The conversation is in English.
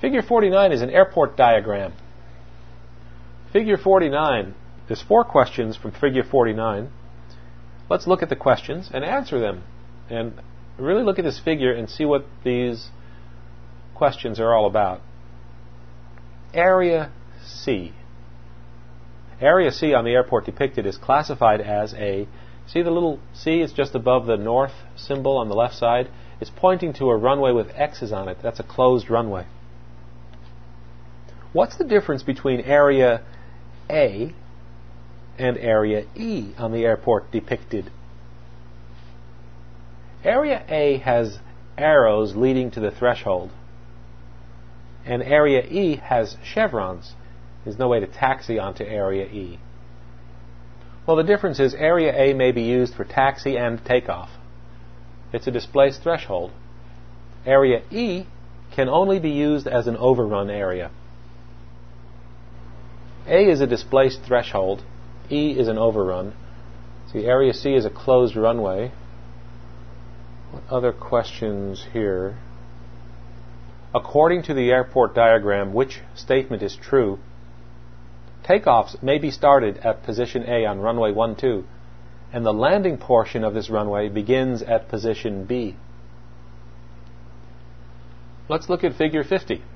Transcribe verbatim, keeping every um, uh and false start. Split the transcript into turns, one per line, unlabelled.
Figure forty-nine is an airport diagram. Figure forty-nine, there's four questions from Figure forty-nine. Let's look at the questions and answer them. And really look at this figure and see what these questions are all about. Area C. Area C on the airport depicted is classified as a, see the little C is just above the north symbol on the left side? It's pointing to a runway with X's on it. That's a closed runway. What's the difference between Area A and Area E on the airport depicted? Area A has arrows leading to the threshold, and Area E has chevrons. There's no way to taxi onto Area E. Well, the difference is Area A may be used for taxi and takeoff. It's a displaced threshold. Area E can only be used as an overrun area. A is a displaced threshold. E is an overrun. See, Area C is a closed runway. What other questions here? According to the airport diagram, which statement is true? Takeoffs may be started at position A on runway one two, and the landing portion of this runway begins at position B. Let's look at Figure fifty.